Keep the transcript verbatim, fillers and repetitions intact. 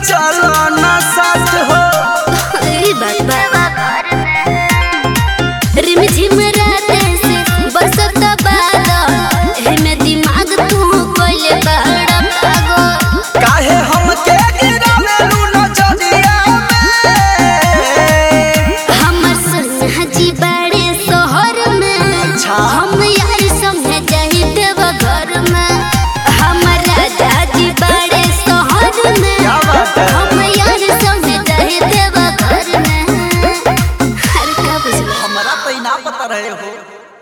चलो ना साथ हो। अरे बाबा रिम झिम राते से बरसत बादल एमे दिमाग तू कोइले बड़ा पागल। काहे हमके गिरावेलू नजरिया में। हमर सन्हा जी बड़े शहर में हम यार संगे जाहि देव घर में। हमर राजा जी बड़े शहर में क्या बात है? हम यार संगे जाहि देव घर में। हर का बुझला हमरा तो ना पता रहे हो।